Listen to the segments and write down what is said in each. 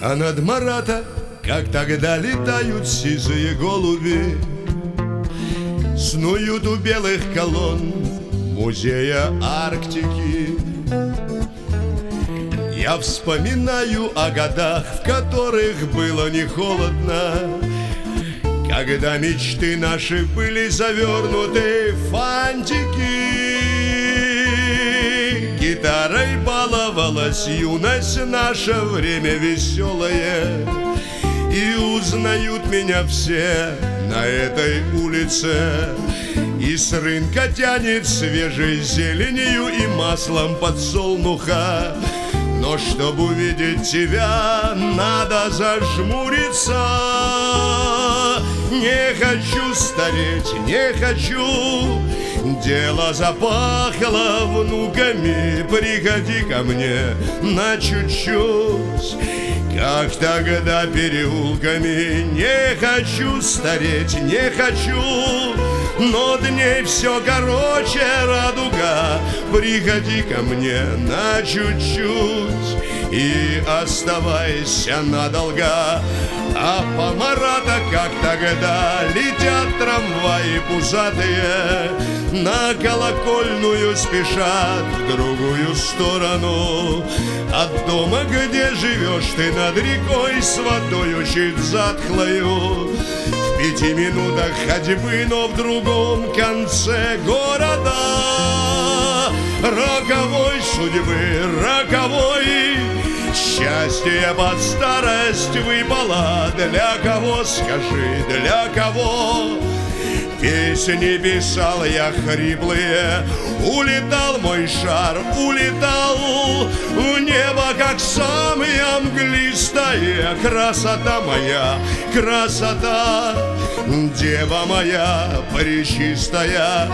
А над Марата, как тогда, летают сизые голуби, снуют у белых колонн музея Арктики. Я вспоминаю о годах, в которых было не холодно, когда мечты наши были завернуты в фантики. Гитарой баловалась юность, наше время веселое, и узнают меня все на этой улице. И с рынка тянет свежей зеленью и маслом подсолнуха. Но чтобы увидеть тебя, надо зажмуриться. Не хочу стареть, не хочу. Дело запахло внуками. Приходи ко мне на чуть-чуть, как тогда переулками. Не хочу стареть, не хочу, но дней все короче радуга. Приходи ко мне на чуть-чуть и оставайся надолго. А по Марата, как тогда, летят трамваи пузатые, на колокольную спешат в другую сторону. От дома, где живешь ты над рекой, с водою чуть затхлою, в 5 минутах ходьбы, но в другом конце города. Роковой судьбы, роковой, счастье под старость выпало. Для кого, скажи, для кого? Песни писал я хриплые, улетал мой шар, улетал в небо, как сам я, мглистая. Красота моя, красота, дева моя пречистая.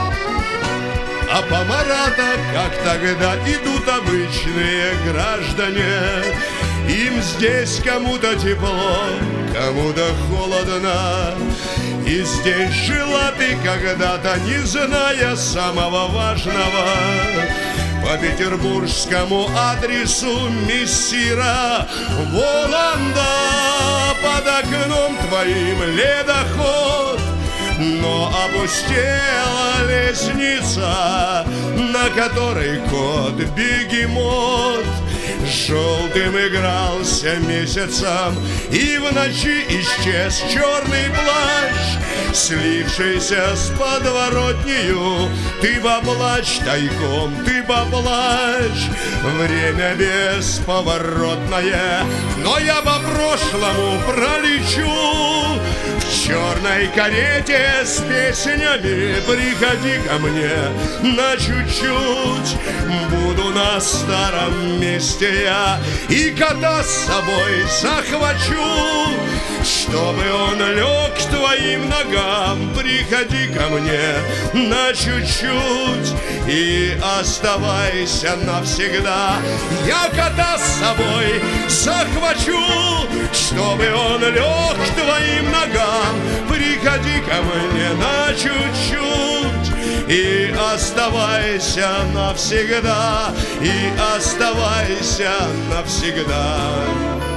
А по Марата, как тогда, идут обычные граждане. Им здесь кому-то тепло, кому-то холодно. И здесь жила ты когда-то, не зная самого важного. По петербургскому адресу мессира Воланда. Под окном твоим ледоход, но опустела лестница, на которой кот-бегемот желтым игрался месяцем, и в ночи исчез черный плащ, слившийся с подворотнею. Ты поплачь тайком, ты поплачь, время бесповоротное. Но я по прошлому пролечу в черной карете с песнями. Приходи ко мне на чуть-чуть, буду на старом месте я, и кота с собой захвачу, чтобы он лег к твоим ногам. Приходи ко мне на чуть-чуть и оставайся навсегда. Я кота с собой захвачу, чтобы он лег к твоим ногам. Приходи ко мне на чуть-чуть и оставайся навсегда, и оставайся навсегда.